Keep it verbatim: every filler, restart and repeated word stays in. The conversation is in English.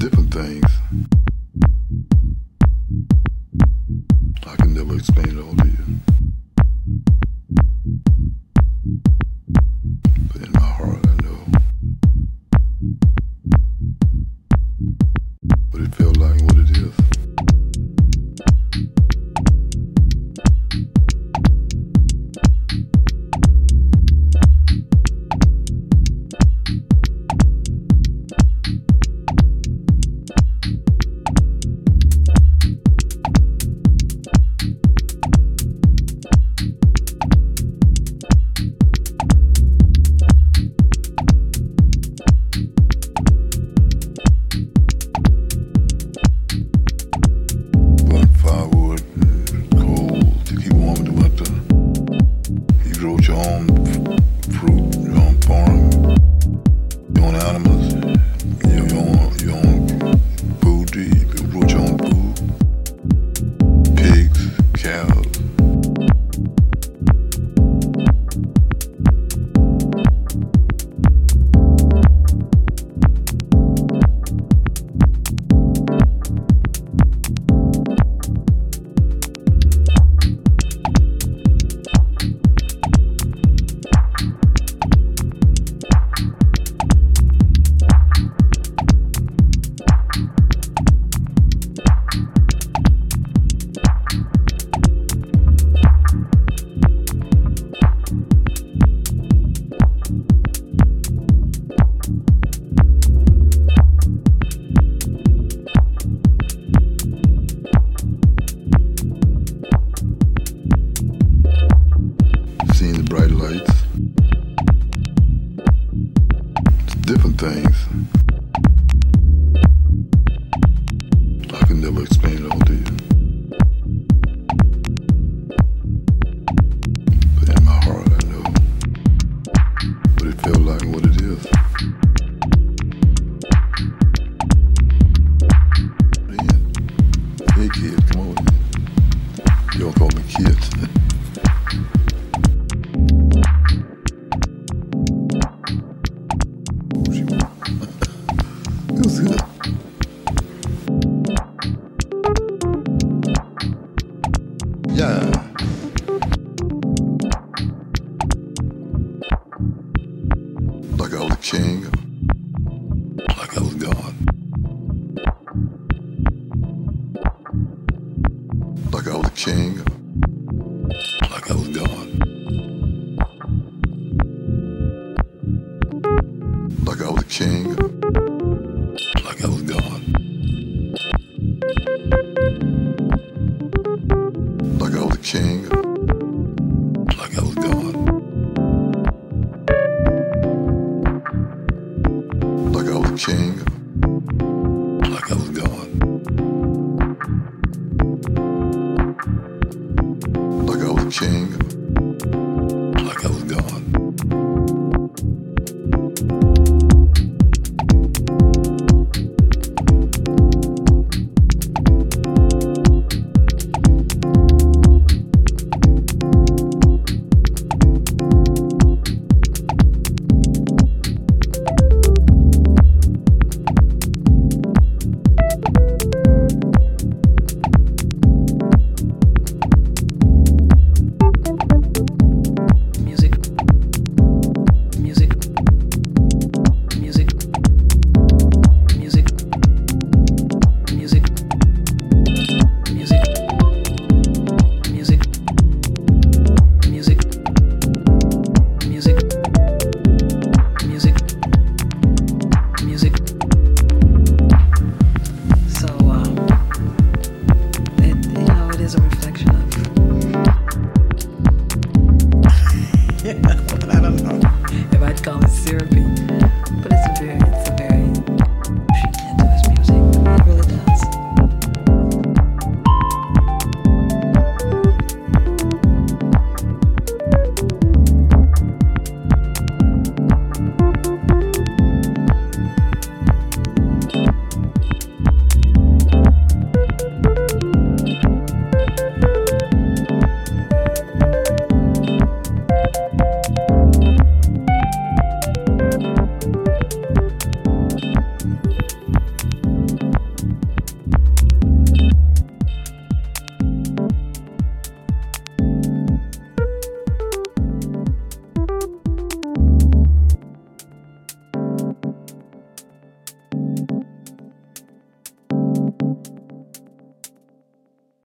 different things. I can never explain it all to you. But in my heart I know what it felt like and what it is. Your own fruit, your own farm, your own animals, your, your, own, your own food. You grow your own food, pigs, cows. Seeing the bright lights, different things. I can never explain it all to you. But in my heart I know what it felt like and what it is. Man, hey kids, come on. You don't call me kids. It was good. Yeah. Like I was a king, like I was God. Like I was a king.